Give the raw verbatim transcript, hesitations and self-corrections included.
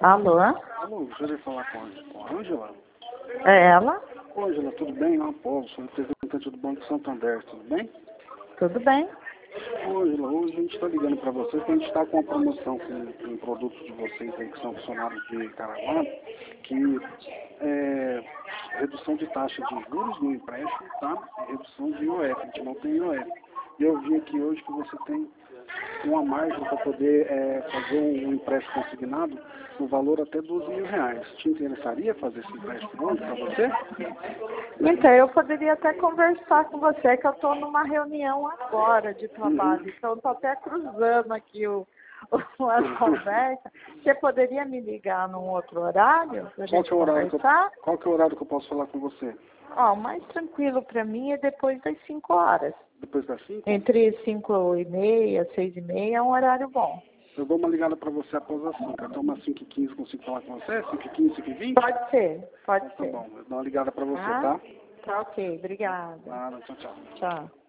Alô? Alô, gostaria de falar com a, com a Ângela? É ela? Ângela, tudo bem? Não, Paulo, sou representante do Banco Santander, tudo bem? Tudo bem? Ângela, hoje a gente está ligando para vocês, que a gente está com uma promoção com, com produtos de vocês aí, que são funcionários de Caraguá, que é redução de taxa de juros no empréstimo, tá? E redução de I O F, a gente não tem I O F. E eu vi aqui hoje que você tem uma margem para poder é, fazer um empréstimo consignado no valor até doze mil reais. Te interessaria fazer esse empréstimo hoje para você? Então, eu poderia até conversar com você, que eu estou numa reunião agora de trabalho, Uhum. então estou até cruzando aqui o, o, a conversa. Você poderia me ligar num outro horário para a Qual gente que é o horário que eu, conversar? qual que é o horário que eu posso falar com você? Ó, o mais tranquilo para mim é depois das cinco horas. Depois das cinco? Entre cinco e meia, seis e meia é um horário bom. Eu dou uma ligada para você após as cinco. Até umas cinco e quinze consigo falar com você? cinco e quinze, cinco e vinte? Pode ser, pode Então tá ser. bom, eu dou uma ligada para você, Tá? tá? Tá ok, obrigada. Nada, tchau, tchau. Tchau.